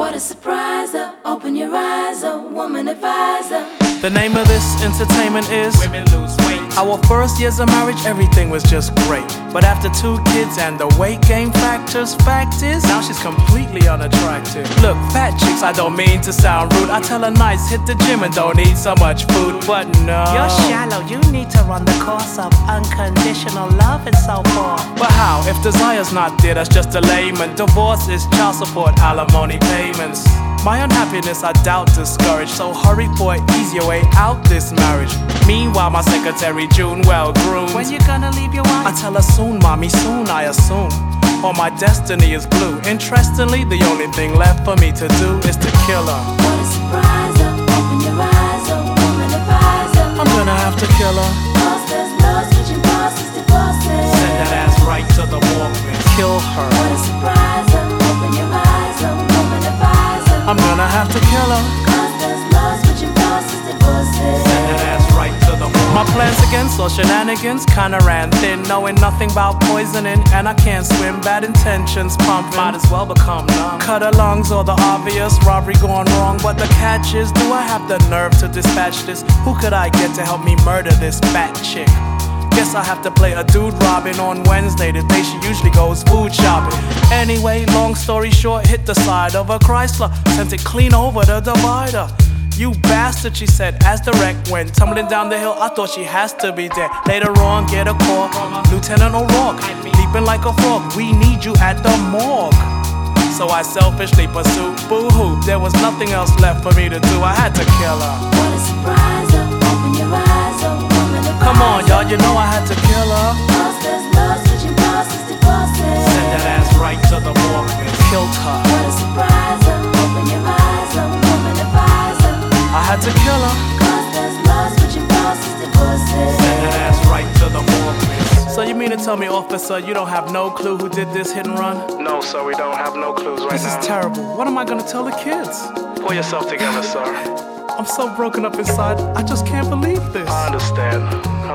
What a surprise, open your eyes, woman advisor. The name of this entertainment is Women Lose Weight. Our first years of marriage, everything was just great. But after 2 kids and the weight gain factors, fact is, now she's completely unattractive. Look, fat chicks, I don't mean to sound rude. I tell her nice, hit the gym and don't eat so much food. But no, you're shallow, you need to run the course of unconditional love and so forth. But how? If desire's not there, that's just a layman. Divorce is child support, alimony payments. My unhappiness I doubt discouraged, so hurry for an easier way out this marriage. Meanwhile, my secretary June well groomed. When you gonna leave your wife? I tell her soon, mommy, soon I assume. Or my destiny is blue. Interestingly, the only thing left for me to do is to kill her. What a surprise, open your eyes, woman advisor. I'm gonna have to kill her. Cause there's love switching bosses, divorces. Send that ass right to the Walkman. Kill her. What a surprise, open your eyes, woman advisor. I'm gonna have to kill her. Cause there's love switching bosses, divorces. Send that ass right to the Walkman. My plans against all shenanigans kinda ran thin, knowing nothing about poisoning, and I can't swim. Bad intentions pumping, might as well become numb. Cut her lungs or the obvious robbery gone wrong. But the catch is, do I have the nerve to dispatch this? Who could I get to help me murder this fat chick? Guess I have to play a dude Robin on Wednesday, the day she usually goes food shopping. Anyway, long story short, hit the side of a Chrysler, sent it clean over the divider. You bastard, she said, as the wreck went tumbling down the hill. I thought she has to be dead. Later on, get a call, Lieutenant O'Rourke, leaping like a frog. We need you at the morgue. So I selfishly pursued, boo-hoo. There was nothing else left for me to do. I had to kill her. What a surprise, open your eyes, woman advisor. Come on, y'all, you know I had to kill her. Cause there's love switching bosses, divorces. Send that ass right to the Walkman. Killed her. What a surprise, open your eyes, woman advisor. I had to kill her. Cause there's love switching bosses, divorces. Send that ass right to the Walkman. So you mean to tell me, officer, you don't have no clue who did this hit and run? No, sir, we don't have no clues right This now. is terrible. What am I gonna tell the kids? Pull yourself together, sir. I'm so broken up inside, I just can't believe this. I understand.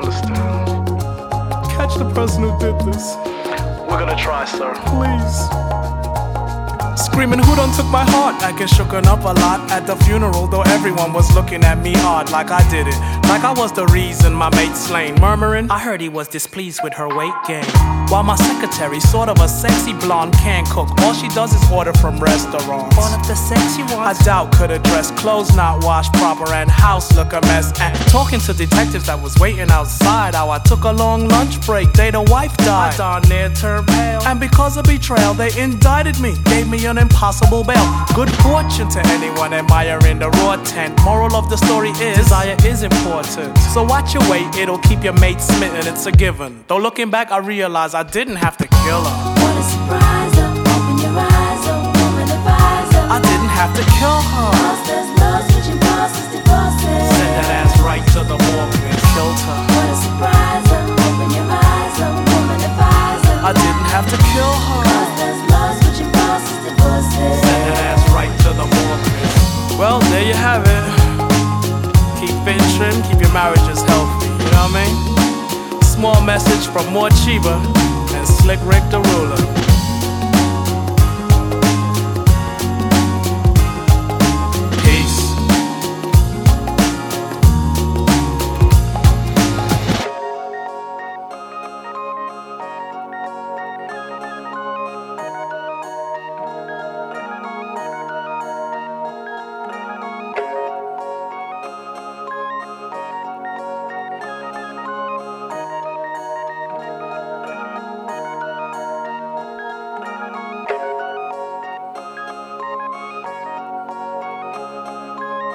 Catch the person who did this, We're gonna try, sir. please. Screaming, who done took my heart? I get shooken up a lot at the funeral, though everyone was looking at me odd, like I did it, like I was the reason my mate slain. Murmuring, I heard he was displeased with her weight gain. While my secretary, sort of a sexy blonde, can't cook. All she does is order from restaurants. All of the sex you I want. doubt could address clothes not washed proper and house look a mess. And talking to detectives that was waiting outside, how I took a long lunch break, day the wife died. I darn near turned pale, and because of betrayal they indicted me, gave me an impossible bail. Good fortune to anyone admiring the raw tent. Moral of the story is, desire is important. So watch your weight, it'll keep your mate smitten, it's a given. Though looking back I realize I didn't have to kill her. What a surprise, open your eyes, woman advisor. I didn't have to kill her. Cause there's love switching bosses, divorces. Send that ass right to the Walkman. Killed her. What a surprise, open your eyes, woman advisor. I didn't have to kill her. Cause there's love switching bosses, divorces. Send that ass right to the Walkman. Well, there you have it. Keep fit trim, keep your marriages healthy, you know what I mean? Small message from More Chiba and Slick Rick the Ruler.